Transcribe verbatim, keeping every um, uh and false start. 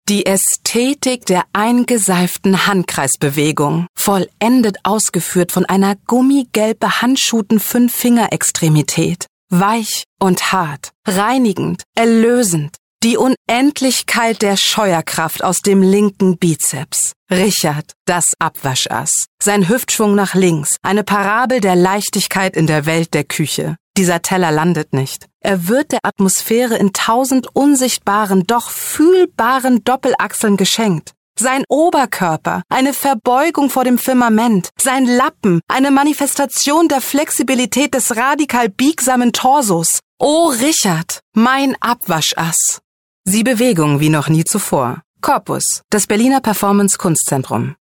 Die Ästhetik der eingeseiften Handkreisbewegung, vollendet ausgeführt von einer gummigelb behandschuhten Fünf-Finger-Extremität. Weich und hart, reinigend, erlösend. Die Unendlichkeit der Scheuerkraft aus dem linken Bizeps. Richard, das Abwaschass. Sein Hüftschwung nach links, eine Parabel der Leichtigkeit in der Welt der Küche. Dieser Teller landet nicht. Er wird der Atmosphäre in tausend unsichtbaren, doch fühlbaren Doppelachseln geschenkt. Sein Oberkörper, eine Verbeugung vor dem Firmament. Sein Lappen, eine Manifestation der Flexibilität des radikal biegsamen Torsos. Oh Richard, mein Abwaschass. Sie Bewegung wie noch nie zuvor. Corpus, das Berliner Performance Kunstzentrum.